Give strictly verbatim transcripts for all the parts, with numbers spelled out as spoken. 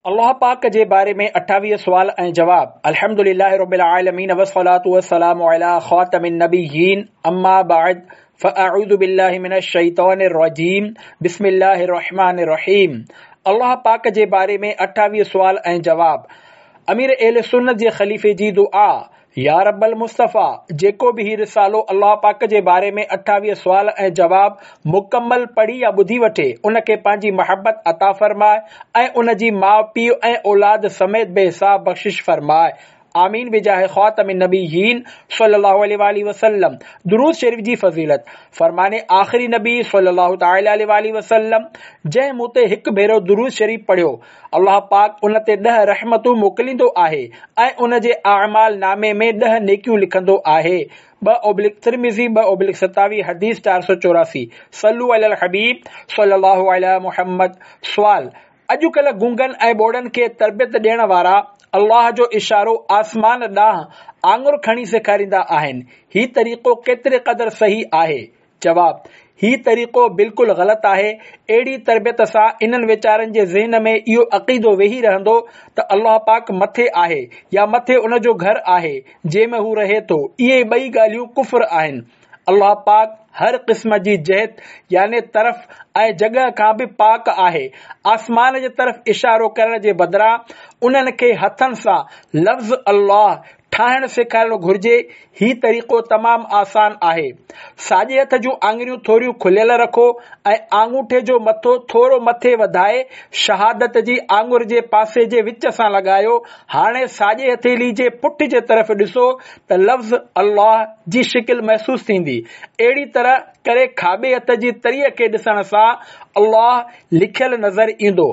अल्लाह पाक जे बारे में अठावीह सुवाल ऐं जवाब। अल्हम्दुलिल्लाहि रब्बिल आलमीन वस्सलातु वस्सलामु अला खातमिन नबिय्यीन अम्मा बाद फअऊज़ु बिल्लाहि मिनश शैतानिर रजीम बिस्मिल्लाहिर रहमानिर रहीम। अल्लाह पाक जे बारे में अठावीह सुवाल ऐं जवाब। अमीर अहले सुन्नत जे खलीफे जी दुआ, या रब्बल मुस्तफ़ा, जेको भी ही रिसालो अल्लाह पाक जे बारे में अठावीह सुवाल ऐं जवाब मुकम्मल पढ़ी या ॿुधी वठे, उन खे पंहिंजी मोहब्बत अता फरमाए ऐं उन जी माउ पीउ ऐं औलाद समेत बेहिसाब बख़्शिश फरमाए। आमीन बिजाह ख़ातमिन नबिय्यीन सल्लल्लाहु अलैहि वसल्लम। दुरूद शरीफ जी फज़ीलत। फरमाने आखिरी नबी सल्लल्लाहु तआला अलैहि वसल्लम जंहिं मूं ते हिकु भेरो दुरूद शरीफ पढ़ियो, अल्लाह पाक उन ते ॾह रहमतूं मोकिलींदो आहे ऐं उन जे अमाल नामे में ॾह नेकियूं लिखंदो आहे। ॿ ओब्लिक तिरमिज़ी ॿ ओब्लिक सतावीह हदीस चार सौ चौरासी। सल्लु अलल हबीब सल्लल्लाहु अलैहि मुहम्मद। सुवाल, अॼुकल्ह गूंगन ऐं ॿोड़नि खे तरबियत ॾियण वारा अल्लाह जो इशारो आसमान ॾांहुं आङुर खणी सेखारींदा आहिनि। ही तरीक़ो केतिरे क़दर सही आहे? जवाब, ही तरीक़ो बिल्कुलु ग़लति आहे। अहिड़ी तरबियत सां इन्हनि वीचारनि जे ज़हन में इहो अक़ीदो वेही रहंदो त अल्लाह पाक मथे आहे या मथे उन जो घर आहे जंहिं में हू रहे थो। इहे ॿई ॻाल्हियूं कुफ्र आहिनि। अल्लाह पाक हर क़िस्म जी जहत यानी तरफ़ ऐं जगह खां भी पाक आहे। आसमान जे तरफ़ इशारो करण जे बदिरां उन्हनि खे हथनि सां लफ़्ज़ अल्लाह ठाहिण सेखारणु घुर्जे। ही तरीक़ो तमाम आसान आहे। साॼे हथ जूं आङुरियूं थोरियूं खुलियल रखो ऐं आङूठे जो मथो थोरो मथे वधाए शहादत जी आङुर जे पासे जे विच सां लॻायो। हाणे साॼे हथेली जे पुठ जे तरफ़ ॾिसो त लफ़्ज़ अल्लाह जी शिकिल महसूस थींदी। अहिड़ी तरह करे खाॿे हथ जी तरीअ खे ॾिसण सां अल्लाह लिखियल नज़र ईंदो।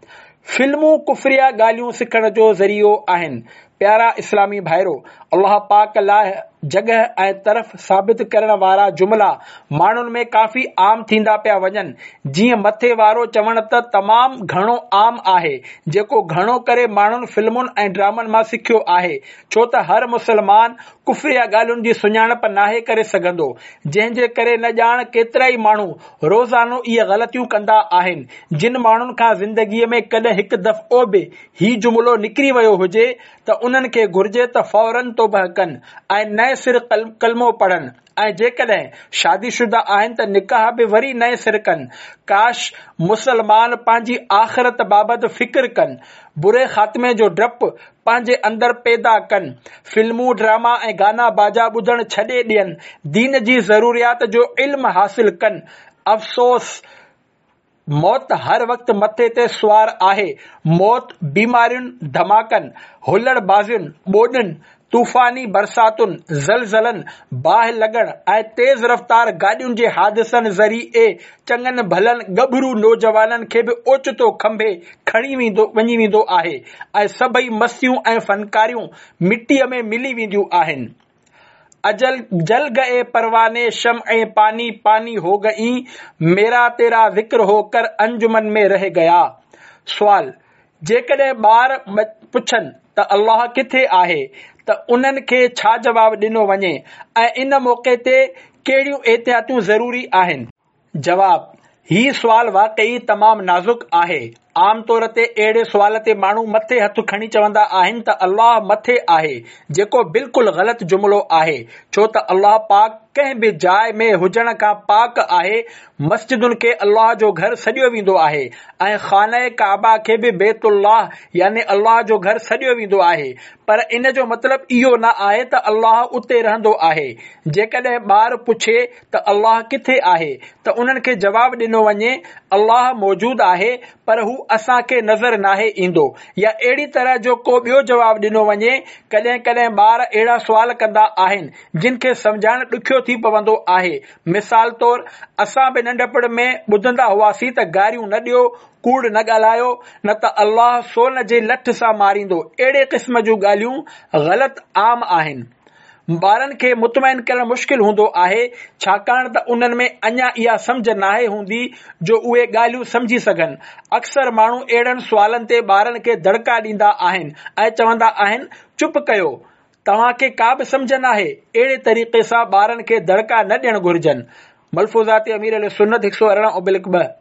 फिल्मूं कुफरिया ॻाल्हियूं सिखण जो ज़रियो आहिनि। प्यारा इस्लामी भाइरो, अल्लाह पाक लाइ जगह ऐं तरफ़ साबित करण वारा जुमला माण्हुनि में काफ़ी आम थींदा पिया वञनि। जीअं मथे वारो चवण त तमाम घणो आम आहे, जेको घणो करे माण्हुनि फिल्मुनि ऐं ड्रामनि मां सिखियो आहे। छो त हर मुसलमान कुफरिया ॻाल्हियुनि जी सुञाणप नाहे करे सघंदो, जंहिं जे करे न ॼाण केतिरा ई माण्हू रोज़ानो इहे ग़लतियूं कंदा आहिनि। जिन माण्हुनि खां ज़िंदगीअ में कॾहिं हिकु दफ़ो बि ही जुमिलो निकिरी वियो हुजे त उन्हनि खे घुर्जे त फौरन तौबह कनि ऐं नए सिर कल, कलमो पढ़नि ऐं जेकॾहिं शादीशुदा आहिनि त निकाह बि वरी नए सिर कनि। काश मुसलमान पंहिंजी आख़िरत बाबति फिक्र कनि, बुरे ख़ात्मे जो डपु पंहिंजे अंदर पैदा कनि, फिल्मूं ड्रामा ऐं गाना बाजा ॿुधण छॾे ॾियनि, दीन जी ज़रूरियात जो इल्म हासिल कनि। अफ़सोस, मौत हर वक्त मथे ते सुवार आहे। मौत बीमारियुनि, धमाकनि, हुलड़ बाज़ियुनि, ॿोॾियुनि, तूफ़ानी बरसातुनि, ज़लज़लनि, बाहि लॻण ऐं तेज़ रफ़्तार गाॾियुनि जे हादिसनि ज़रिए चङनि भलनि गभरू नौजवाननि खे बि ओचितो खंभे खणी वेंदो वञी वेंदो आहे ऐं सभई मस्तियूं ऐं फनकारियूं मिटीअ में मिली वेंदियूं आहिनि। अजल जल गए परवाने शम ऐं पानी पानी हो गई, मेरा तेरा ज़िक्र होकर अंजुमन में रह गया। सुवाल, जेकॾहिं ॿार पुछनि त अल्लाह किथे आहे त उन्हनि खे छा जवाब ॾिनो वञे ऐं इन मौक़े ते कहिड़ियूं एहतियातूं ज़रूरी आहिनि? जवाब, ही सुवाल वाकई तमाम नाज़ुक आहे। आम तौर ते अहिड़े सुवाल ते माण्हू मथे हथ खणी चवंदा आहिनि त अल्लाह मथे आहे, जेको बिल्कुलु ग़लति जुमिलो आहे। छो त अल्लाह पाक कंहिं बि जाइ में हुजण खां पाक आहे। मस्जिदुनि खे अल्लाह जो घर सॾियो वेंदो आहे ऐं खाने काबा खे बि बैतुल्लाह यानी अल्लाह जो घर सॾियो वेंदो आहे। पर इन जो मतिलब इहो न आहे त अल्लाह उते रहंदो आहे। जेकॾहिं ॿार पुछे त अल्लाह किथे आहे त उन्हनि खे जवाब ॾिनो वञे अल्लाह मौजूद आहे, पर हू असां खे नज़र नाहे ईंदो, या अहिड़ी तरह जो को ॿियो जवाब ॾिनो वञे। कॾहिं कॾहिं ॿार अहिड़ा सुवाल कंदा आहिनि जिन खे सम्झाइण ॾुखियो थी पवंदो आहे। मिसाल तौर, असां बि नंढपण में ॿुधंदा हुआसीं त गारियूं न ॾियो, कूड़ न ॻाल्हायो, न त अल्लाह सोन जे लठ सां मारींदो। अहिड़े क़िस्म जूं ॻाल्हियूं ग़लति आम आहिनि। ॿारनि खे मुतमइन करणु मुश्किल हूंदो आहे, छाकाणि त उन्हनि में अञा इहा सम्झ नाहे हूंदी जो उहे ॻाल्हियूं समझी सघनि। अक्सर माण्हू अहिड़नि सुवालनि ते ॿारनि खे दड़का ॾींदा आहिनि ऐं चवंदा आहिनि, चुप कयो, तव्हां खे का बि समझ नाहे। अहिड़े तरीक़े सां ॿारनि खे दड़का न ॾियण घुर्जनि। मलफूज़ात अमीर अहले सुन्नत हिकु सौ अरिड़हं ओब्लिक ॿ।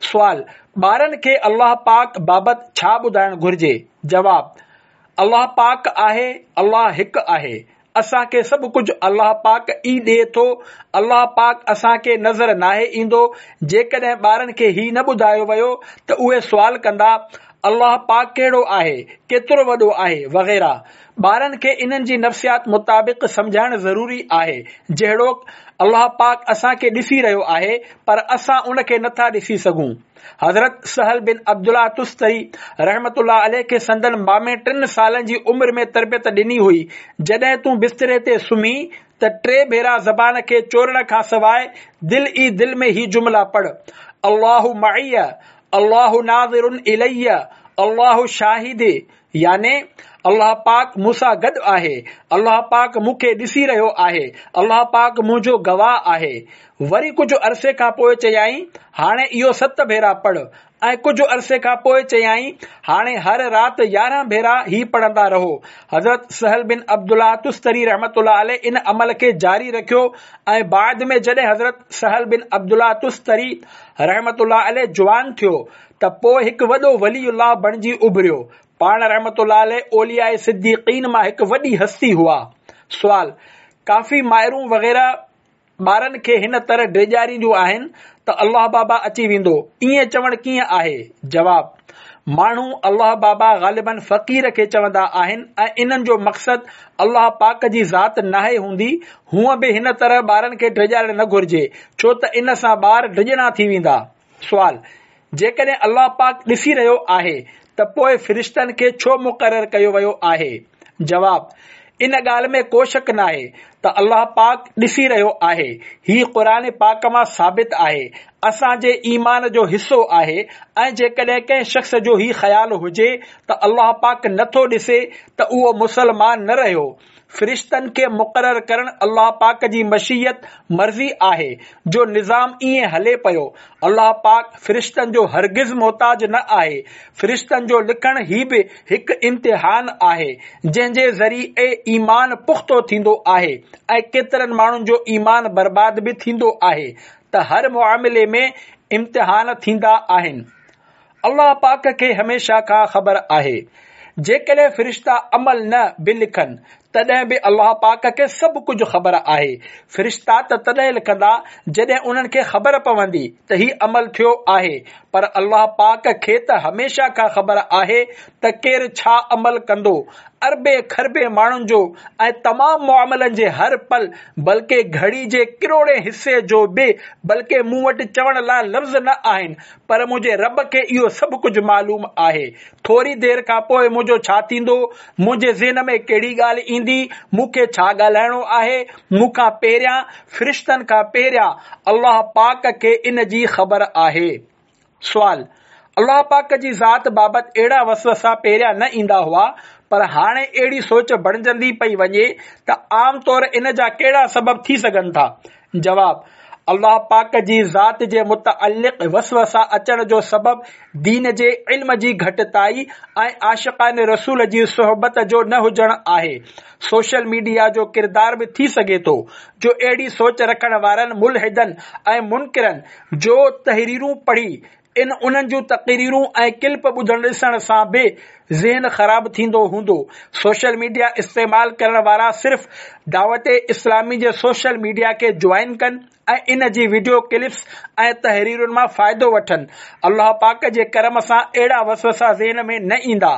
सुवाल, ॿारनि खे अल्लाह पाक बाबति छा ॿुधाइण घुर्जे? जवाब, अल्लाह पाक आहे, अल्लाह हिकु आहे। असांखे सभु कुझु अल्लाह पाक ई ॾिए थो। अल्लाह पाक असांखे नज़र नाहे ईंदो। जेकॾहिं ॿारनि खे ही न ॿुधायो वियो त उहे सुवाल कंदा, अल्लाह पाक कहिड़ो आहे, केतिरो वॾो आहे वग़ैरह। ॿारनि खे इन्हनि जी नफ़सियात मुताबिक़ समझाइण ज़रूरी आहे। जहिड़ोक अल्लाह पाक असांखे ॾिसी रहियो आहे पर असां उन खे नथा ॾिसी सघूं। हज़रत सहल बिन अब्दुल्लाह तुस्तरी रहमतुल्लाह अलैह खे संदन मामे टिन सालनि जी उम्र में तरबियत ॾिनी हुई। जॾहिं तूं बिस्तरे ते सुम्ही त टे भेरा ज़बान खे चोरण खां सवाइ दिल ई दिल में ही जुमला पढ़, अल्लाहु मइया, अल्लाहु नाज़िरुन इलैया, अल्लाहु शाहिदी, याने अल्लाह पाक मूंसां गॾु आहे, अल्लाह पाक मूंखे ॾिसी रहियो आहे, अल्लाह पाक मुंहिंजो गवाह आहे। वरी कुझु अरसे खां पोइ चयाईं, हाणे इहो सत भेरा पढ़। ऐं कुझु अरसे खां पोइ चयाईं, हाणे हर राति यारहं भेरा ही पढ़ंदा रहो। हज़रत सहल बिन अब्दुल्लाह तुस्तरी रहमतुल्लाह अलैह इन अमल खे जारी रखियो ऐं बाद में जॾहिं हज़रत सहल बिन अब्दुल्लाह तुस्तरी रहमतुल्लाह अलैह जुवान थियो त पोइ हिकु वॾो वलीउल्लाह बणिजी उभरियो। पाण रहमतुल्लाह अलैह औलियाए सिद्दीक़ीन मां हिकु वॾी हस्ती हुआ। सुवाल, काफ़ी मायरूं वग़ैरह ॿारनि खे हिन तरह ड्रेजारींदियूं आहिनि त अल्लाह बाबा अची वेंदो, ईअं चवण कीअं आहे? जवाब, माण्हू अल्लाह बाबा ग़ालिबन फ़क़ीर खे चवंदा आहिनि ऐं इन्हनि जो मक़सद अल्लाह पाक जी ज़ात नाहे हूंदी। हूअं बि हिन तरह ॿारनि खे ड्रेजारण न घुर्जे, छो त इन सां ॿार ड्रिजणा थी वेंदा। सुवाल, जेकॾहिं अल्लाह पाक ॾिसी रहियो आहे त पोइ फ़रिश्तनि खे छो मुक़रर कयो वियो आहे? जवाब, इन ॻाल्हि में को शक नाहे त अल्लाह पाक ॾिसी रहियो आहे। ही क़ुरान पाक मां साबित आहे, असांजे ईमान जो हिस्सो आहे। ऐं जेकॾहिं कंहिं शख़्स जो ही ख़्याल हुजे त अल्लाह पाक नथो ॾिसे त उहो मुसलमान न रहियो। फ़रिश्तनि खे मुक़रर करण अल्लाह पाक जी मशीयत मर्ज़ी आहे जो निज़ाम ईअं हले पियो। अल्लाह पाक फ़रिश्तनि जो हरगिज़ मोहताज न आहे। फ़रिश्तनि जो लिखण ही बि हिकु इम्तिहान आहे जंहिंजे ज़रिए ईमान पुख़्तो थींदो आहे ऐं केतिरनि माण्हुनि जो ईमान बर्बाद बि थींदो आहे त हर मुआमिले में इम्तिहान थींदा आहिनि। अल्लाह पाक खे हमेशा खां ख़बर आहे। जेकॾहिं फ़रिश्ता अमल न बि लिखनि तॾहिं बि अल्लाह पाक खे सभु कुझु ख़बर आहे। फ़रिश्ता त तॾहिं लिखंदा जॾहिं उन्हनि खे ख़बर पवंदी त ही अमल थियो आहे, पर अल्लाह पाक खे त हमेशा खां ख़बर आहे त केरु छा अमल कंदो। अरबे खरबे माण्हुनि जो ऐं तमाम मुआमलनि जे हर पल बल्कि घड़ी जे किरोड़े हिस्से जो बि बल्कि मूं वटि चवण लाइ लफ़्ज़ न आहिनि, पर मुंहिंजे रब खे इहो सभु कुझु मालूम आहे। थोरी देर खां पोइ मुंहिंजो छा थींदो, मुंहिंजे ज़हन में कहिड़ी ॻाल्हि ईंदी, मूंखे छा ॻाल्हाइणो आहे, मूंखां पहिरियां फ़रिश्तनि खां पहिरियां अल्लाह पाक खे इन जी ख़बर आहे। सुवाल, अल्लाह पाक जी ज़ात बाबति अहिड़ा वसवसा पहिरियां न ईंदा हुआ, पर हाणे अहिड़ी सोच बणिजंदी पई वञे त आम तौर इन जा कहिड़ा सबब थी सघनि था? जवाब, अल्लाह पाक जी ज़ात जे मुतअल्लिक़ वसवसा अचण जो सबब दीन जे इल्म जी घटिताई ऐं आशिक़ाने रसूल जी सोहबत जो न हुजण आहे। सोशल मीडिया जो किरदार बि थी सघे थो जो अहिड़ी सोच रखण वारनि मुल्हिदनि ऐं मुनकिरनि जो तहरीरूं पढ़ी इन उन्हनि जूं तक़रीरूं ऐं क्लिप ॿुधण ॾिसण सां बि ज़हन ख़राब थींदो हूंदो। सोशल मीडिया इस्तेमाल करण वारा सिर्फ़ दावत इस्लामी जे सोशल मीडिया खे ज्वाइन कनि ऐं इन जी वीडियो क्लिप्स ऐं तहरीरुनि मां फ़ाइदो वठनि। अल्लाह पाक जे करम सां अहिड़ा वसवसा ज़हन में न ईंदा।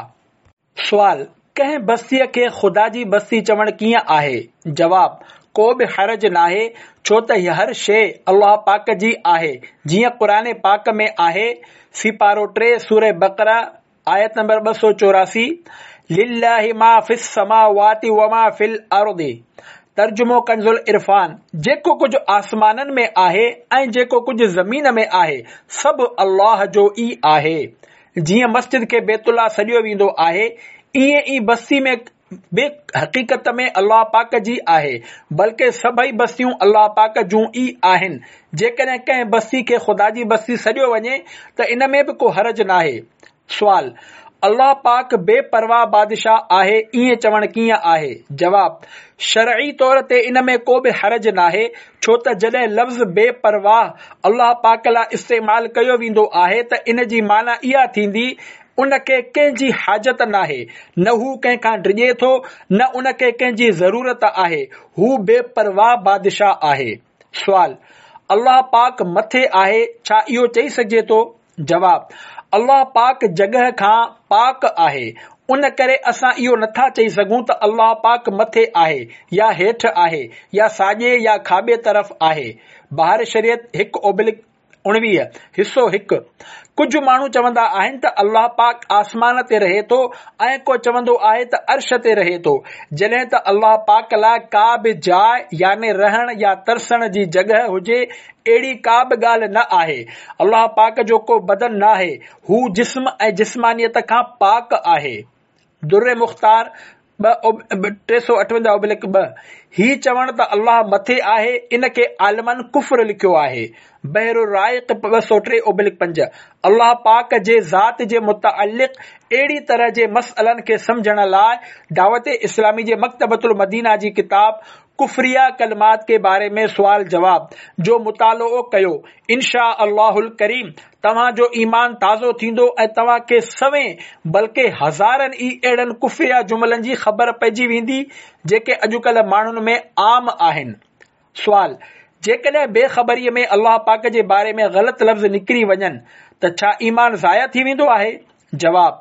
सुवाल, कंहिं बस्तीअ खे ख़ुदा जी बस्ती चवण कीअं आहे? जवाब, को बि हरज नाहे, छो त हर शइ अल्लाह पाक जी आहे। जीअं क़ुरान पाक में आहे, सिपारो टे सूरह बक़रा आयत नंबर ॿ सौ चौरासी, लिल्लाहि मा फिस समावाति व मा फिल अर्दि। तर्जुमो कंजुल इरफान, जेको कुझु आसमाननि में आहे ऐं जेको कुझु ज़मीन में आहे सभु अल्लाह जो ई आहे। जीअं मस्जिद खे बैतुल्लाह सॾियो वेंदो आहे, ईअं ई बस्ती में बि हक़ीक़त में अल्लाह पाक जी आहे, बल्कि सभई बस्तियूं अल्लाह पाक जूं ई आहिनि। जेकॾहिं कंहिं बस्ती खे ख़ुदा जी बस्ती सॾियो वञे त इन में बि को हरज नाहे। सुवाल, अल्लाह पाक बेपरवाह बादशाह आहे, ईअं चवण कीअं आहे? जवाब, शरई तौर ते इन में को बि हरज नाहे, छो त जॾहिं लफ़्ज़ बेपरवाह अल्लाह पाक लाइ इस्तेमाल कयो वेंदो आहे त इन जी माना इहा थींदी उनखे कंहिंजी हाजत नाहे, न हू कंहिंखां डिॼे थो, न उनखे कंहिंजी ज़रूरत आहे, हू बेपरवाह बादशाह आहे। सुवाल, अल्लाह पाक मथे आहे, छा इहो चई सघिजे थो? जवाब, अल्लाह पाक जगह खां पाक आहे, उन करे असां इहो नथा चई सघूं त अल्लाह पाक मथे आहे या हेठि आहे या साॼे या खाॿे तरफ़ आहे। बहार शरीयत हिकु ओबलिक उणिवीह हिसो हिकु। कुझु माण्हू चवंदा आहिनि त अल्लाह पाक आसमान ते रहे थो ऐं को चवंदो आहे त अर्श ते रहे थो, जॾहिं त अल्लाह पाक लाइ का बि जाइ याने रहण या तरसण जी जगह हुजे, अहिड़ी का बि ॻाल्हि न आहे। अल्लाह पाक जो को बदन न आहे, हू जिस्म ऐं जिस्मानियत खां पाक आहे। दुर्रे मुख्तार टे सौ अठवंजाह ओबलिक ॿ। ही चवण त अल्लाह मथे आहे, इन खे आलमन कुफ्र लिखियो आहे। बहरुर राइक़ ॿ सौ टे ओबलिक पंज। अल्लाह पाक जे ज़ात जे मुतअल्लिक़ अहिड़ी तरह जे मसइलनि खे समझण लाइ दावत इस्लामी जे मकतबतुल मदीना जी किताब कुफरिया कलमात के बारे में सुवाल जवाब जो मुतालो कयो। इंशा अल्लाहुल करीम तव्हां जो ईमान ताज़ो थींदो ऐं तव्हां खे सवें बल्कि हज़ारनि ई अहिड़नि कुफरिया जुमलनि जी ख़बर पइजी वेंदी जेके अॼुकल्ह माण्हुनि में आम आहिनि। सुवाल, जेकॾहिं बेख़बरीअ में अल्लाह पाक जे बारे में ग़लत लफ़्ज़ निकिरी वञनि त छा ईमान ज़ाया थी वेंदो आहे? जवाब,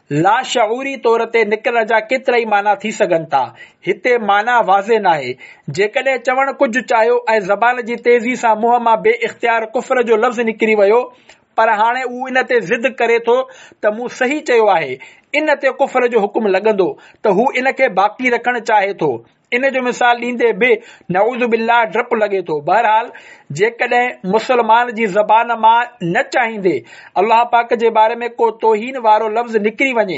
लाशऊरी तौर ते निकिरण जा केतिरा ई माना थी सघनि था, हिते माना वाज़े नाहे। जेकॾहिं चवण कुझु चाहियो ऐं ज़बान जी तेज़ी सां मुंहं मां बे इख़्तियार कुफ्र जो लफ़्ज़ निकिरी वियो, पर हाणे हू इन ते ज़िद करे थो त मूं सही चयो आहे, इन ते कुफ्र जो हुकुम लॻंदो त हू इन खे बाक़ी रखणु चाहे थो। इन जो मिसाल ॾींदे बि नऊज़ु बिल्लाह डपु लॻे थो। बहरहाल, जेकॾहिं मुसलमान जी ज़बान मां न चाहींदे अल्लाह पाक जे बारे में को तौहीन वारो लफ़्ज़ निकिरी वञे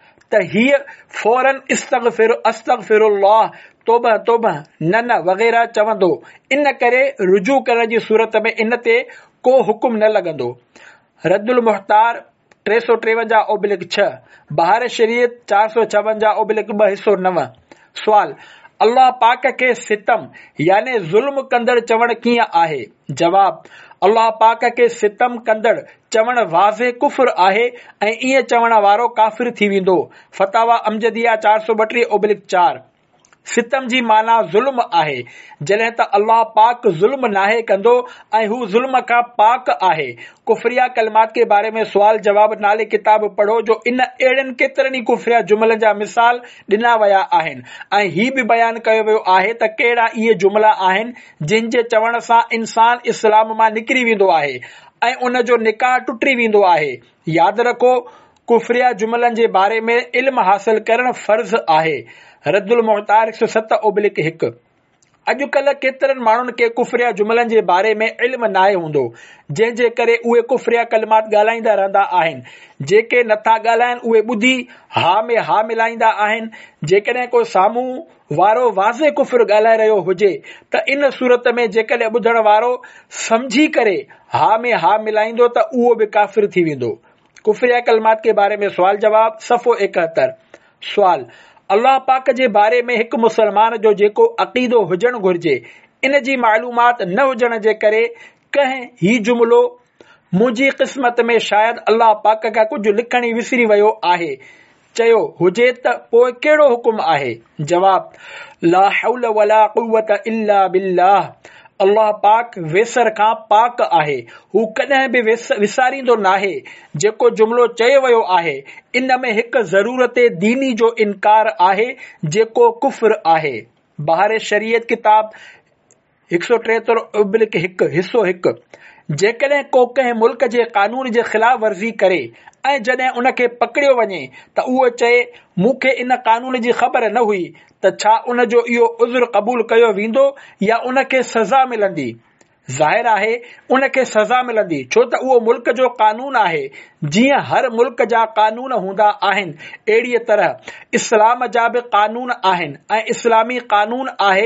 त हीअ फौरन इस्तग़फिर अस्तग़फिरुल्लाह तौबह तौबह न न वग़ैरह चवंदो। इन करे रुजू करण जी सूरत में इन ते को हुकुम न लॻंदो। रद्दुल मुख्तार टे सौ टेवंजाह ओबलिक छह। बहार शरीयत चार सौ छावंजाह ओबलिक ॿ हिसो नव। सुवाल, अल्लाह पाक खे सितम याने ज़ुल्म कंदड़ चवण कीअं आहे? जवाब, अल्लाह पाक खे सितम कंदड़ चवण वाज़े कुफ्र आहे ऐं ईअं चवण वारो काफ़िर थी वेंदो। फतावा अमजदिया चार सौ ॿटीह ओबलिक चार। सितम जी माना ज़ुल्म आहे, जॾहिं त अल्लाह पाक ज़ुल्म नाहे कंदो ऐं हू ज़ुल्म खां पाक आहे। कुफरिया कलमात के बारे में सुवाल जवाब नाले किताब पढ़ो जो इन अहिड़नि केतिरनि ई कुफरिया जुमलनि जा मिसाल ॾिना विया आहिनि ऐं ही बि बयान कयो वियो आहे त कहिड़ा इहे जुमला आहिनि जिन जे चवण सां इंसान इस्लाम मां निकिरी वेंदो आहे ऐं उन जो निकाह टुटी वेंदो आहे। यादि रखो, कुफरिया जुमलनि जे बारे में इल्म हासिल करण फर्ज़ आहे। रद्दुल मुख्तार हिकु सौ सत ओबलिक हिकु। अॼुकल्ह केतिरनि माण्हुनि खे कुफरिया जुमलनि जे बारे में इल्म नाहे हूंदो, जंहिं जे करे उहे कुफरिया कलमात ॻाल्हाईंदा रहंदा आहिनि। जेके नथा ॻाल्हाइनि उहे ॿुधी हा में हा मिलाईंदा आहिनि। जेकॾहिं को साम्हूं वारो वाज़े कुफ्र ॻाल्हाए रहियो हुजे त इन सूरत में जेकॾहिं ॿुधण वारो समझी करे हा में हा मिलाईंदो त उहो बि काफ़िर थी वेंदो। कुफरिया कलमात के बारे में सुवाल जवाब सफ़ो एकहतरि। सुवाल, अल्लाह पाक जे बारे में हिकु मुसलमान जो जेको अक़ीदो हुजणु घुर्जे, इन जी मालूमात न हुजण जे करे कंहिं ही जुमिलो मुंहिंजी क़िस्मत में शायदि अल्लाह पाक खां कुझु लिखण ई विसरी वियो आहे चयो हुजे त पोइ कहिड़ो हुकुम आहे? जवाब, ला हौल वला कुव्वत इल्ला बिल्लाह। अल्लाह पाक वेसर खां पाक आहे, हू कॾहिं बि विसारींदो नाहे। जेको जुमिलो चयो वियो आहे इन में हिकु ज़रूरत दीनी जो इनकार आहे जेको कुफ्र आहे। बहार शरीयत किताब हिकु सौ टेहतरि ओबलिक हिकु हिसो हिकु। जेकॾहिं को कंहिं मुल्क जे कानून जे ख़िलाफ़ वर्ज़ी करे ऐं जॾहिं उन खे पकड़ियो वञे त उहो चए मूंखे इन कानून जी ख़बर न हुई, त छा उन जो इहो उज़्र क़बूल कयो वेंदो या उन खे सज़ा मिलंदी? ज़ाहिर आहे उन खे सज़ा मिलंदी, छो त उहो मुल्क जो कानून आहे। जीअं हर मुल्क जा कानून हूंदा आहिनि, अहिड़ीअ तरह इस्लाम जा बि कानून आहिनि ऐं इस्लामी कानून आहे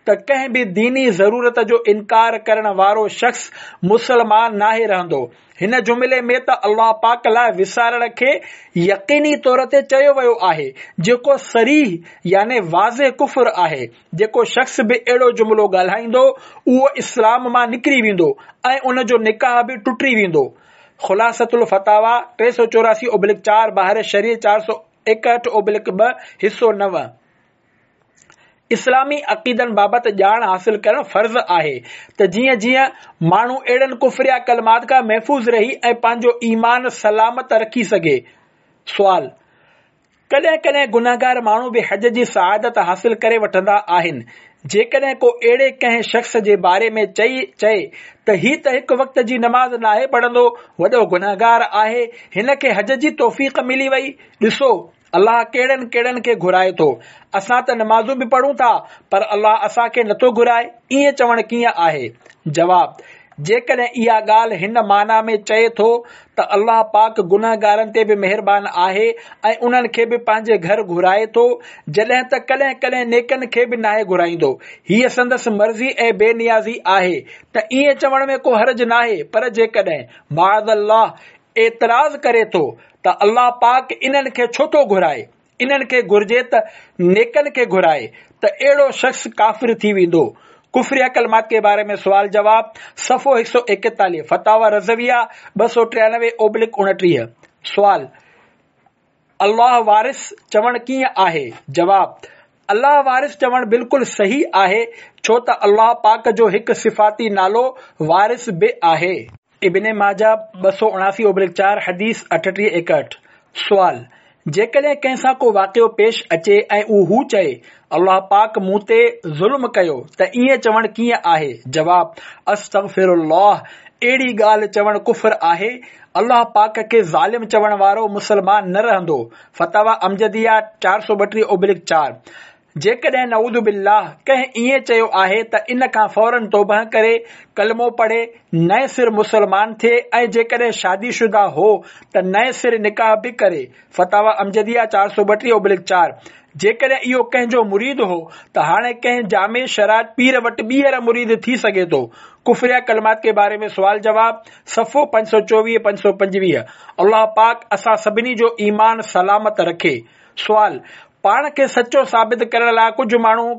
त कंहिं बि दीनी ज़रूरत जो इनकार करण वारो शख़्स मुसलमान नाहे रहंदो। हिन जुमिले में त अल्लाह पाक लाइ विसारण खे यकीनी तौर ते चयो वियो आहे, जेको सरीह याने वाज़े कुफ्र आहे। जेको शख़्स बि अहिड़ो जुमिलो ॻाल्हाईंदो उहो इस्लाम मां निकिरी वेंदो ऐं उन जो निकाह बि टुटी वेंदो। खुलासतुल फतावा टे सौ चौरासी ओब्लिक चार बाहर शरीय चार सौ एकहठि ओब्लिक ॿ हिसो नव। इस्लामी अक़ीदनि बाबति ॼाण हासिल करण फर्ज़ आहे त जीअं जीअं माण्हू अहिड़नि कुफरिया कलमात खां महफ़ूज़ रही ऐं पंहिंजो ईमान सलामत रखी सघे। सुवाल: कॾहिं कॾहिं गुनाहगार माण्हू बि हज जी सआदत हासिल करे वठंदा आहिनि। जेकॾहिं को अहिड़े कंहिं शख़्स जे बारे में चई चए त ही त हिकु वक़्त जी नमाज़ नाहे पढ़ंदो, वॾो गुनाहगार आहे, हिन खे हज जी तौफ़ीक़ मिली वई। ॾिसो अल्लाह कहिड़नि कहिड़नि खे घुराए थो। असां त नमाज़ूं बि पढ़ूं था, पर अल्लाह असां खे नथो घुराए। ईअं चवण कीअं आहे? जवाब: जेकॾहिं इहा ॻाल्हि हिन माना में चए थो त अल्लाह पाक गुनाहगारनि ते बि मेहरबान आहे ऐं उन्हनि खे बि पंहिंजे घर घुराए थो, जॾहिं त कॾहिं कॾहिं नेकनि खे बि नाहे घुराईंदो। हीअ संदसि मर्ज़ी ऐं बेनियाज़ी आहे त ईअं चवण में को हर्ज नाहे। पर जेकॾहिं माअज़ल्लाह एतराज़ करे थो त अल्लाह पाक इन्हनि खे छो थो घुराए, इन्हनि खे घुर्जे त नेकनि खे घुराए, त अहिड़ो शख़्स काफ़िर थी वेंदो। कुफरिया कलमात के बारे में सवाल जवाब सफ़ो हिकु सौ एकतालीह फतावा रज़विया ॿ सौ टियानवे ओब्लिक उणटीह। सुवाल: अल्लाह वारिस चवण कीअं आहे? जवाब: अल्लाह वारिस चवण बिल्कुलु सही आहे, छो त अल्लाह पाक जो हिकु सिफ़ाती नालो वारिस बि आहे। इब्ने माजा ॿ सौ उणासी ओब्लिक चार हदीस अठटीह एकहठि। सुवाल: जेकॾहिं कंहिं सां को वाक़ियो पेश अचे ऐं हू चए अल्लाह पाक मूं ते ज़ुल्म कयो, त ईअं चवण कीअं आहे? जवाब: अस्तग़फिरुल्लाह, अहिड़ी ॻाल्हि चवण कुफ्र आहे। अल्लाह पाक खे ज़ालिम चवण वारो मुसलमान न रहंदो। फतावा अमजदिया चार सौ ॿटीह ओब्लिक चार। जेकॾहिं नऊज़ु बिल्लाह कंहिं ईअं चयो आहे त इन खां फौरन तौबह करे कलमो पढ़े, नए सिर मुसलमान थिए ऐं जेकॾहिं शादीशुदा हो त नए सिर निकाह बि करे। फतावा अमजदिया चार सौ ॿटीह ओब्लिक चार। जेकॾहिं इहो कंहिंजो मुरीद हो त हाणे कंहिं जामे शरात पीर वटि ॿीहर मुरीद थी सघे थो। कुफरिया कलमात के बारे में सवाल जवाब सफ़ो पंज सौ चोवीह पंज सौ पंजवीह। अल्लाह पाक असां सभिनी जो ईमान सलामत रखे। सुवाल: पाण खे सचो साबित करण लाइ कुझु माण्हू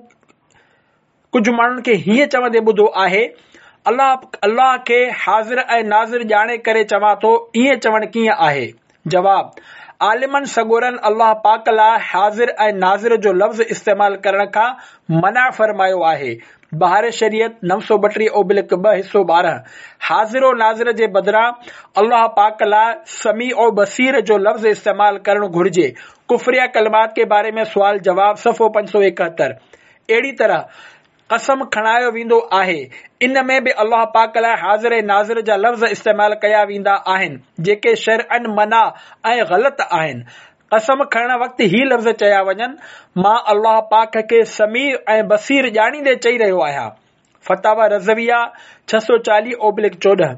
कुझु माण्हुनि खे हीअं चवंदे ॿुधो आहे, अल्लाह अल्लाह खे हाज़िर ऐं नाज़िर ॼाणे करे चवां थो, ईअं चवण कीअं आहे? जवाब: आलिमन सगोरन अल्लाह पाक लाइ हाज़िर ऐं नाज़िर जो लफ़्ज़ इस्तेमाल करण खां मना फरमायो आहे। बहार शरीयत नव सौ ॿटीह ओब्लिक ॿ हिसो ॿारहं। हाज़िरो नाज़िर जे बदिरां अल्लाह पाक लाइ समी और बसीर जो लफ़्ज़ इस्तेमाल करणु घुर्जे। कुफरिया कलमात के बारे में सवाल जवाब सफ़ो पंज सौ एकहतरि। अहिड़ी तरह कसम खणायो वेंदो आहे, इन में बि अल्लाह पाक लाइ हाज़िर ऐं नाज़िर जा लफ़्ज़ इस्तेमाल कया वेंदा आहिनि, जेके शरअन मना ऐं ग़लत आहिनि। कसम खणण वक़्तु ही लफ़्ज़ चया वञनि, मां अल्लाह पाक खे समी ऐं बसीर ॼाणींदे चई रहियो आहियां। फतावा रज़विया छह सौ चालीह ओब्लिक चोॾहं।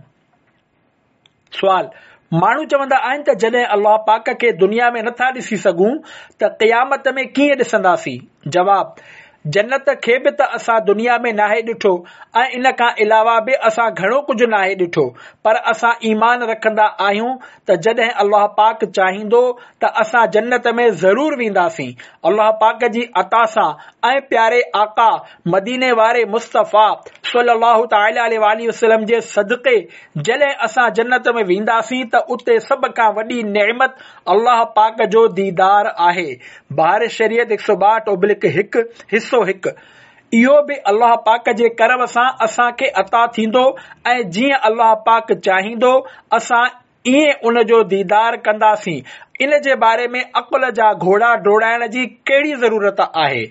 सुवाल: माण्हू चवंदा आहिनि त जॾहिं अल्लाह पाक खे दुनिया में नथा ॾिसी सघूं त क़यामत में कीअं ॾिसंदासीं? जवाब: जन्नत खे बि त असां दुनिया में नाहे ॾिठो ऐं इन खां अलावा बि असां घणो कुझु नाहे ॾिठो, पर असां ईमान रखंदा आहियूं त जॾहिं अल्लाह पाक चाहींदो त असां जन्नत में ज़रूर वेंदासीं। अल्लाह पाक जी अता सां ऐं प्यारे आका मदीने वारे मुस्तफ़ा सल्लल्लाहु तआला अलैहि वसल्लम जे सदक़े जॾहिं असां जन्नत में वेंदासीं त उते सभ खां वॾी नेमत अल्लाह पाक जो दीदार आहे। बहार शरीयत हिकु सौ ॿाहठि ओब्लिक हिकु हिसो हिकु। इहो बि अल्लाह पाक जे करम सां असां खे अता थींदो ऐं जीअं अल्लाह पाक चाहींदो असां ईअं उन जो दीदार कंदासीं। इन जे बारे में अक़ुल जा घोड़ा डोड़ाइण जी कहिड़ी ज़रूरत आहे?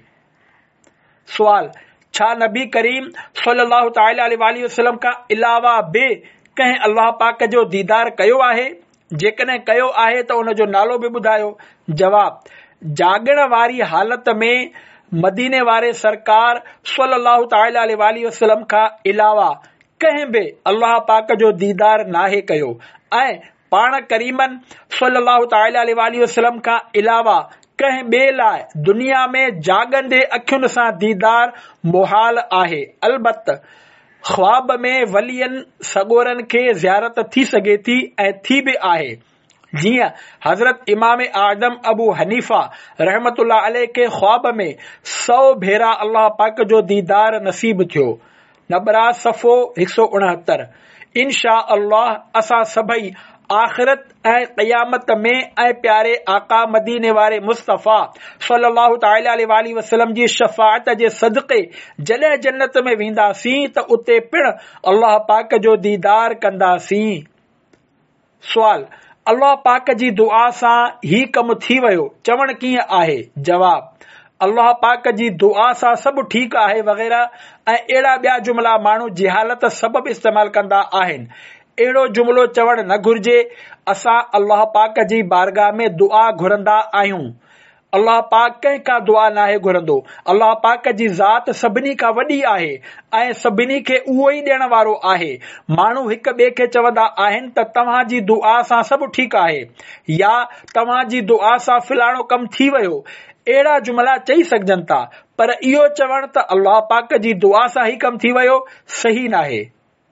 सुवाल: छा नबी करीम सल्लल्लाहु तआला अलैहि वसल्लम खां अलावा बि कंहिं अल्लाह पाक जो दीदार कयो आहे? जेकॾहिं कयो आहे त उन जो नालो बि ॿुधायो। जवाब: जागण वारी हालत में मदीने वारे सरकार सल्लल्लाहु तआला अलैहि वसल्लम खां अलावा कंहिं बि अल्लाह पाक जो दीदार नाहे कयो ऐं पाण करीमन सल्लल्लाहु तआला अलैहि वसल्लम खां अलावा कंहिं ॿिए लाइ दुनिया में जाॻंदे अखियुनि सां दीदार मुहाल आहे। अलबत ख्वाब में वलियनि सॻोरनि खे ज़ियारत थी सघे थी ऐं थी बि आहे। जीअं हज़रत इमाम आज़म अबू हनीफ़ा रहमतुल्लाह अलैह के ख्वाब में सौ भेरा अल्लाह पाक जो दीदार नसीब थियो। नबरा सफ़ो हिकु सौ उणहतरि। इंशा अल्लाह असां सभई आख़िरत ऐं क़यामत में ऐं प्यारे आका मदीने वारे मुस्तफ़ा सल्लल्लाहु तआला अलैहि वसल्लम जी शफ़ाअत जे सदक़े जॾहिं जन्नत में वेंदासीं त उते पिण अल्लाह पाक जो दीदार कंदासीं। सुवाल, अल्लाह पाक जी दुआ सां ही कम थी वियो चवण कीअं आहे? जवाब, अल्लाह पाक जी दुआ सां सभु ठीक आहे वग़ैरह ऐं अहिड़ा ॿिया जुमला माण्हू जिहालत सबबि इस्तेमाल कंदा आहिनि। अहिड़ो जुमलो चवण न घुर्जे। असां अल्लाह पाक जी बारगाह में दुआ घुरंदा आहियूं। अल्लाह पाक कंहिं का दुआ नाहे घुरंदो। अल्लाह पाक जी ज़ात सभिनी खां वॾी आहे ऐं सभिनी खे उहो ई ॾियण वारो आहे। माण्हू हिक ॿिए खे चवंदा आहिनि त तव्हां जी दुआ सां सभु ठीक आहे या तव्हां जी दुआ सां फिलाणो कम थी वियो। अहिड़ा जुमला चई सघजनि था, पर इहो चवण त अल्लाह पाक जी दुआ सां ही कम थी वियो सही नाहे।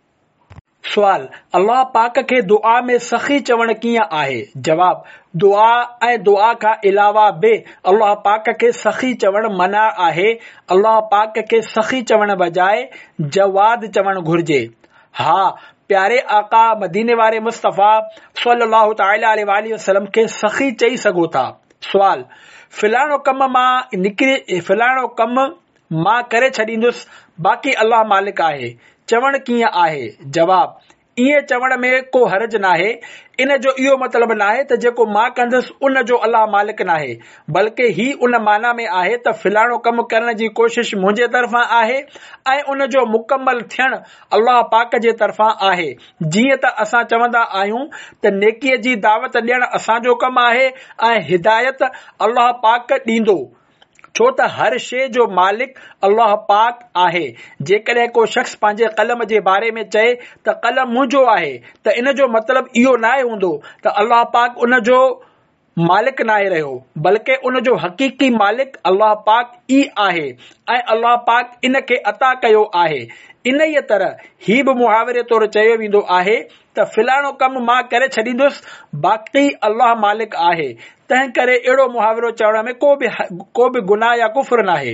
सुवाल, अल्लाह पाक खे दुआ में सखी चवण कीअं आहे? जवाब, दुआ ऐं दुआ खां अलावा बि अल्लाह पाक खे सखी चवण मना आहे। अल्लाह पाक खे सखी चवण बजाए जवाद चवण घुर्जे। हा, प्यारे आका मदीने वारे मुस्तफ़ा सल्लल्लाहु तआला अलैहि वसल्लम खे सखी चई सघो था। सुवाल, फिलाणो कम मां निकिरी फिलाणो कम मां करे छॾींदुसि, बाक़ी अल्लाह मालिक आहे, चवण कीअं आहे? जवाब, इएं चवण में को हर्ज नाहे। इन जो इहो मतिलब नाहे त जेको मां कंदुसि उन जो अल्लाह मालिक नाहे, बल्कि ही उन माना में आहे त फिलाणो कम करण जी कोशिश मुंहिंजे तरफ़ां आहे ऐं उन जो मुकम्मल थियण अल्लाह पाक जे तरफ़ां आहे। जीअं त असां चवंदा आहियूं त नेकीअ जी दावत ॾियण असांजो कम आहे ऐं हिदायत अल्लाह पाक ॾींदो, छो त हर शइ जो मालिक अल्लाह पाक आहे। जेकॾहिं को शख़्स पंहिंजे कलम जे बारे में चए त कलम मुंहिंजो आहे, त इन जो मतिलब इहो नाहे हूंदो त अल्लाह पाक उन जो मालिक नाहे रहियो, बल्कि उन जो हक़ीक़ी मालिक अल्लाह पाक ई आहे ऐं अल्लाह पाक इन खे अता कयो आहे। इन ई तरह ही बि मुहावरे तौर चयो वेंदो आहे त फिलाणो कम मां करे छॾींदुसि, बाक़ी अल्लाह मालिक आहे। तंहिं करे अहिड़ो मुहावरो चवण में को बि को बि गुनाह या कुफ्र नाहे।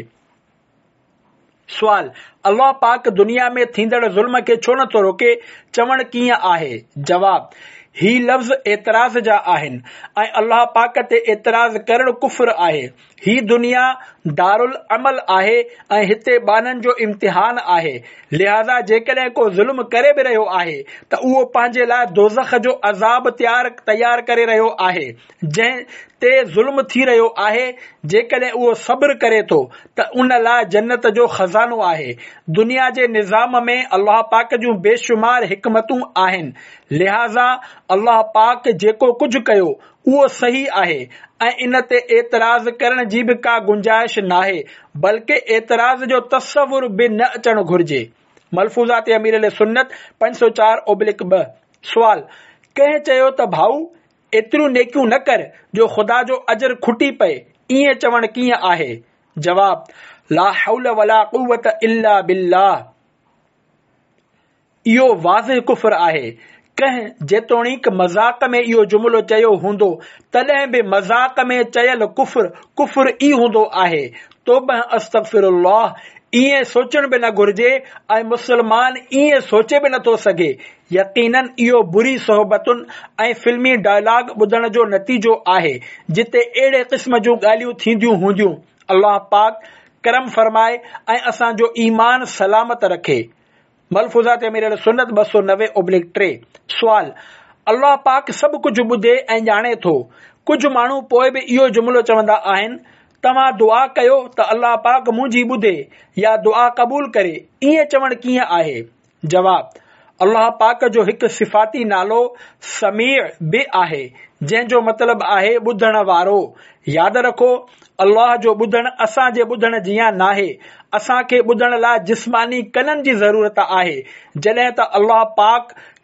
सुवाल, अल्लाह पाक दुनिया में थींदड़ ज़ुल्म खे छो नथो रोके, चवण कीअं आहे? जवाब, ही लफ़्ज़ एतराज़ जा आहिनि ऐं अल्लाह पाक ते एतराज़ करण कुफ्र आहे। ही दुनिया दारुल अमल आहे ऐं हिते बाननि जो इम्तिहान आहे। लिहाज़ा जेकॾहिं को ज़ुल्म करे बि रहियो आहे त उहो पंहिंजे लाइ दोज़ख जो अज़ाब तयार तयार करे रहियो आहे जंहिं ते ज़ुल्म थी रहियो आहे। जेकॾहिं उहो सब्र करे थो त उन लाइ जन्नत जो खज़ानो आहे। दुनिया जे निज़ाम में अल्लाह पाक जूं बेशुमार हिकमतूं आहिनि। लिहाज़ा अल्लाह पाक जेको कुझु कयो उहो सही आहे ऐं इन ते एतराज़ करण जी बि का गुंजाइश नाहे, बल्कि एतराज़ जो तस्वुर बि न अचणु घुर्जे। मलफूज़ात अमीर सुन्नत पंज सौ चार ओब्लिक ॿ। सुवाल, कंहिं चयो त भाऊ एतिरियूं नेकियूं न कर जो ख़ुदा जो अजर खुटी पए, ईअं चवण कीअं आहे? जवाब, ला हौल वला कुव्वत इल्ला बिल्लाह। इहो वाज़िह कुफ्र आहे। कंहिं जेतोणीक मज़ाक में इहो जुमिलो चयो हूंदो, तॾहिं बि मज़ाक में चयल कुफ्र कुफ्र ई हूंदो आहे। तौबह अस्तग़फिरुल्लाह, ईअं सोचण बि न घुर्जे ऐं मुस्लमान ईअं सोचे बि नथो सघे। यकीनन इहो बुरी सोहबतुनि ऐं फिल्मी डायलॉग ॿुधण जो नतीजो आहे जिते अहिड़े क़िस्म जूं ॻाल्हियूं थींदियूं हूंदियूं। अल्लाह पाक करम फरमाए ऐं असांजो ईमान सलामत रखे। मलफूज़ात अमीर सुन्नत ॿ सौ नवे ओब्लिक टे। सुवाल, अल्लाह पाक सभु कुझु ॿुधे ऐं ॼाणे थो। कुझु माण्हू पोइ बि इहो जुमिलो चवंदा आहिनि, तव्हां दुआ कयो त अल्लाह पाक मुंहिंजी ॿुधे या दुआ क़बूल करे, ईअं चवण कीअं आहे? जवाब, अल्लाह पाक जो हिकु सिफ़ाती नालो समीअ बि आहे, जंहिंजो मतिलब आहे ॿुधण वारो। यादि रखो, अल्लाह जो ॿुधण असांजे ॿुधण जीअं नाहे। असांखे ॿुधण लाइ जिस्मानी कननि जी ज़रूरत आहे, जॾहिं त अल्लाह पाक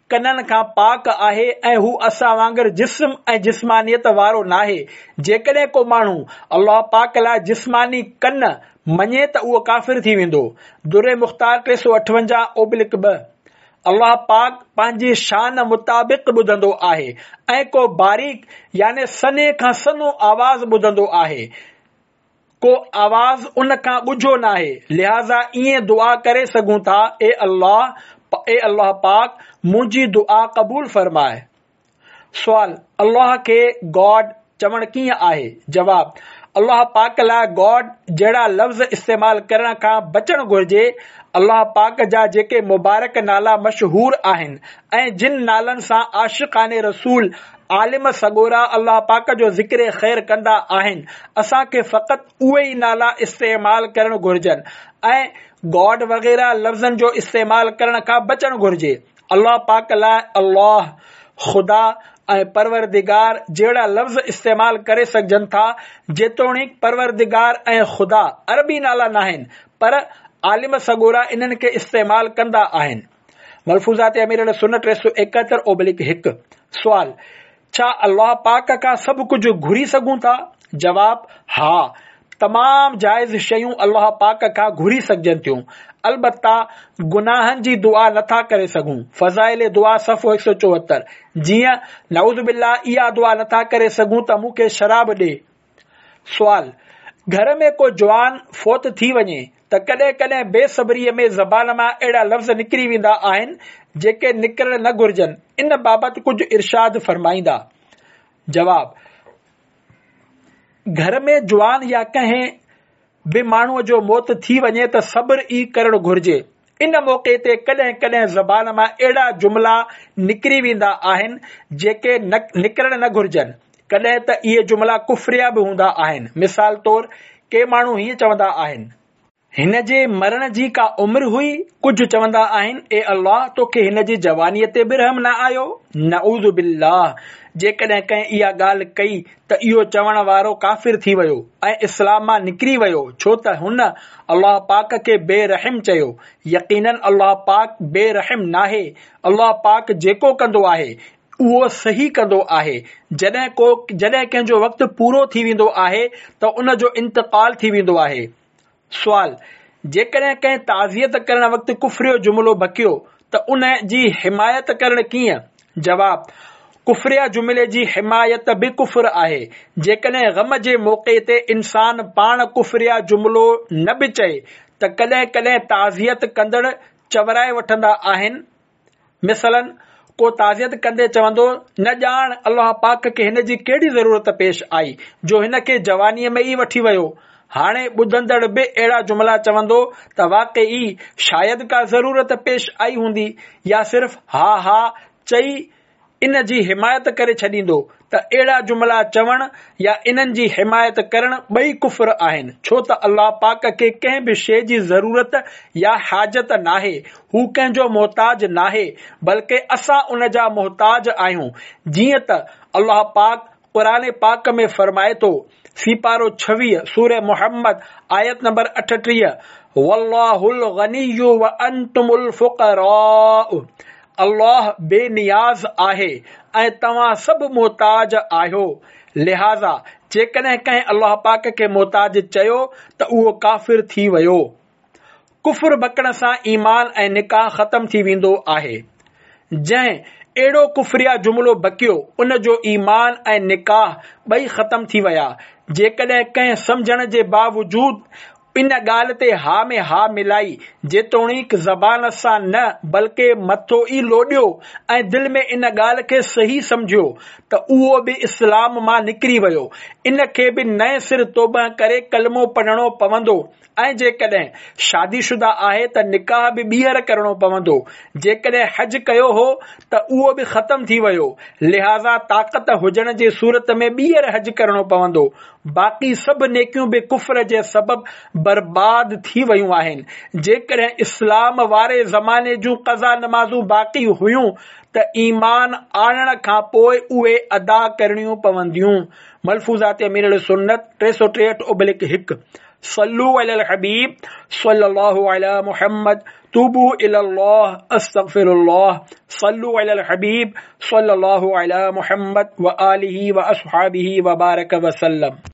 कननि खां पाक आहे ऐं हू असां वांगुरु जिस्म ऐं जिस्मानियत वारो नाहे। जेकॾहिं को माण्हू अल्लाह पाक लाइ जिस्मानी कन मञे त उहो काफ़िर थी वेंदो। दुरे मुख़्तार टे सौ अठवंजाह ओबलिक ॿ। अल्लाह पाक पंहिंजी शान मुताबिक़ ॿुधंदो आहे ऐं को बारीक यानी सने खां सनो आवाज़ ॿुधंदो आहे, को आवाज़ उन खां ॻुझो न आहे। लिहाज़ा ईअं दुआ करे सघूं था, ए अल्लाह ए अल्लाह पाक मुंहिंजी दुआ क़बूल फरमाए। सुवाल, अल्लाह खे गॉड चवण कीअं आहे? जवाब, अल्लाह पाक लाइ गॉड जहिड़ा लफ़्ज़ इस्तेमाल करण खां बचण घुर्जे। अल्लाह पाक जा जेके मुबारक नाला मशहूर आहिनि ऐं जिन नालनि सां आशिक़ाने रसूल आलिम सगोरा अल्लाह पाक जो ज़िक्र ख़ैर कंदा आहिनि, असांखे फ़क़ति उहे ई नाला इस्तेमाल करण घुर्जनि ऐं गॉड वग़ैरह लफ़्ज़नि जो इस्तेमाल करण खां बचण घुर्जे। अल्लाह पाक लाइ अल्लाह, खुदा ऐं परवरदिगार जहिड़ा लफ़्ज़ इस्तेमाल करे सघजनि था, जेतोणीकि परवरदिगार ऐं खुदा अरबी नाला नाहिनि, पर आलिम सगोरा इन्हनि खे इस्तेमाल कंदा आहिनि। मलफूज़ात अमीर सुन्नत टे सौ एकहतरि ओबलिक हिकु। सुवाल, छा अल्लाह पाक खां सभु कुझु घुरी सघूं था? जवाब, हा, तमाम जाइज़ शयूं अल्लाह पाक खां घुरी सघजनि थियूं, अलबत्ता गुनाहनि जी दुआ नथा करे सघूं। फज़ाइल दुआ सफ़ो हिकु सौ चोहतरि। जीअं नऊज़ बिल्लाह इहा दुआ नथा करे सघूं त मूंखे शराब ॾे। सुवाल, घर में को जवान फोत थी वञे त कॾहिं कॾहिं बेसब्रीअ में ज़बान मां अहिड़ा लफ़्ज़ निकिरी वेंदा आहिनि जेके निकिरण न घुर्जनि, इन बाबति कुझु इरशाद फरमाईंदा? जवाब, घर में जवान या कंहिं बि माण्हूअ जो मौत थी वञे त सब्र ई करणु घुर्जे। इन मौक़े ते कॾहिं कॾहिं ज़बान मां अहिड़ा जुमिला निकिरी वेंदा आहिनि जेके न निकिरण न घुर्जनि। कॾहिं त इहे जुमिला कुफ्रिया बि हूंदा आहिनि। मिसाल तौर, के माण्हू हीअं चवंदा आहिनि, हिन जे मरण जी का उमिरि हुई? कुझु चवंदा आहिनि, ए अल्लाह, तोखे हिन जी जवानीअ ते बि रहम न आयो? नऊज़ बिल्लाह। जेकॾहिं कंहिं इहा ॻाल्हि कई त इहो चवण वारो काफ़िर थी वियो ऐं इस्लाम मां निकिरी वियो, छो त हुन अल्लाह पाक खे बेरहम चयो। यकीनन अल्लाह पाक बेरहम नाहे। अल्लाह पाक जेको कंदो आहे उहो सही कंदो आहे। जॾहिं को जॾहिं कंहिंजो वक़्तु पूरो थी वेंदो आहे त उन जो इंतकाल थी वेंदो आहे। सुवाल, जेकॾहिं कंहिं ताज़ियत करण वक़्तु कुफ्रियो जुमिलो बकियो त उन जी हिमायत करण कीअं? जवाब, कुफ्रिया जुमिले जी हिमायत बि कुफ्र आहे। जेकॾहिं गम जे मौक़े ते इंसान पाण कुफ्रिया जुमिलो न बि चए त कॾहिं कॾहिं ताज़ियत कंदड़ चवराए वठंदा आहिनि। मिसलन, को ताज़ियत कंदे चवंदो, न ॼाण अल्लाह पाक खे हिन जी कहिड़ी ज़रूरत पेश आई जो हिन खे जवानीअ में ई वठी वियो। हाणे ॿुधंदड़ बि अहिड़ा जुमिला चवंदो त वाक़ई शायदि का ज़रूरत पेश आई हूंदी, या सिर्फ़ हा हा चई इन जी हिमायत करे छॾींदो त अहिड़ा जुमिला चवण या इन्हनि जी हिमायत करण ॿई कुफ्र आहिनि, छो त अल्लाह पाक खे कंहिं बि शइ जी ज़रूरत या हाजत नाहे। हू कंहिंजो मोहताज नाहे, बल्कि असां उन जा मोहताज आहियूं। जीअं त अल्लाह पाक क़ुरान पाक में फरमाए थो, सीपारो छवीह सूरह मुहम्मद आयत नंबर अठटीह, वल्लाहुल गनिय्यु व अंतुमुल फुक़राउ। अल्लाह बेनियाज़ आहे ऐं तव्हां सभु मोहताज आहियो। लिहाज़ा जेकॾहिं कंहिं अल्लाह पाक खे मोहताज चयो त उहो काफ़िर थी वियो। कुफ्र बकण सां ईमान ऐं निकाह ख़त्म थी वेंदो आहे। जंहिं अहिड़ो कुफ्रिया जुमिलो बकियो, उन जो ईमान ऐं निकाह ॿई ख़त्म थी विया। जेकॾहिं कंहिं सम्झण जे बावजूद इन ॻाल्हि ते हा में हा मिलाई, जेतोणीकि ज़बान सां न बल्कि मथो ई लोॾियो ऐं दिलि में इन ॻाल्हि खे सही समझियो, त उहो बि इस्लाम मां निकिरी वियो। इन खे बि नए सिर तौबह करे कलमो पढ़णो पवंदो ऐं जेकॾहिं शादीशुदा आहे त निकाह बि ॿीहर करणो पवंदो। जेकॾहिं हज कयो हो त उहो बि ख़त्म थी वियो। लिहाज़ा ताक़त हुजण जे सूरत में ॿीहर हज करणो पवंदो। बाक़ी सभु नेकियूं बि कुफ्र जे सबब बर्बाद थी वयूं आहिनि। जेकॾहिं इस्लाम वारे ज़माने जूं क़ज़ा नमाज़ूं बाक़ी हुयूं त ईमान आणण खां पोइ उहे अदा करणियूं पवंदियूं। मलफूज़ात अमीरुल सुन्नत टे सौ टेहठि ओब्लिक हिकु। सल्लू अलल हबीब सल्लल्लाहु अला मुहम्मद तूबू इलल्लाह अस्तगफिरुल्लाह। सल्लू अलल हबीब सल्लल्लाहु अला मुहम्मद व आलिहि व अस्हाबिहि व बारक व सल्लम।